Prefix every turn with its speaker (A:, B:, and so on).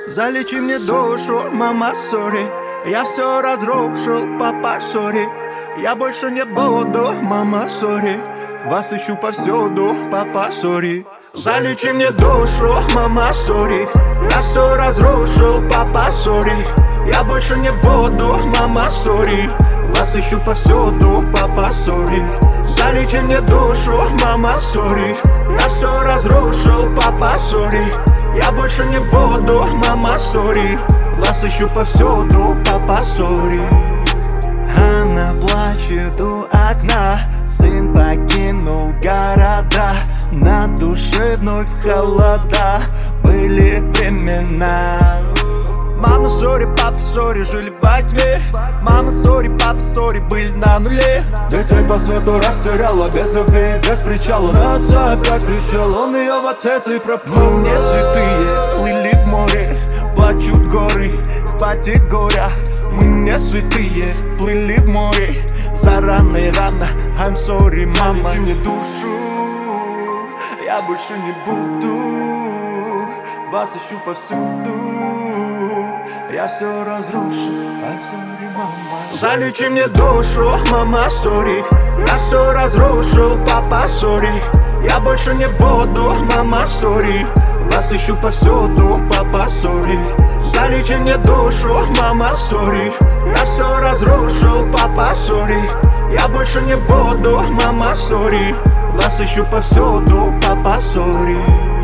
A: Залечи мне душу, мама, сори. Я все разрушил, папа, сори. Я больше не буду, мама, сори. Вас ищу повсюду, папа, сори. Залечи мне душу, мама, сори. Я все разрушил, папа, сори. Я больше не буду, мама, сори. Вас ищу повсюду, папа, сори. Залечи мне душу, мама, сори. Я все разрушил, папа, сори. Я больше не буду, мама, сори. Вас ищу повсюду, папа, сори. Она плачет у окна. Сын покинул города. На душе вновь холода. Были времена. Мама, сори, папа, сори, жили во тьме. Мама, сори, папа, сори, были на нуле.
B: Детей по свету растеряла, без любви, без причала. На отца опять кричал, он ее в ответ и пропал.
A: Мы не святые, плыли в море. Плачут горы, хватит горя. Мы не святые, плыли в море. За раной рано, I'm sorry, мама.
B: Залечи мне душу,
A: Я больше не буду.
B: вас ищу повсюду. Я все разрушил, I'm sorry, мама.
A: Залечи мне душу, мама, сори. Я все разрушил, папа, сори. Я больше не буду, мама, сори. Вас ищу повсюду, папа, сори. Залечи мне душу, мама, сори. Я все разрушил, папа, сори. Я больше не буду, мама, сори. Вас ищу повсюду, папа, сори.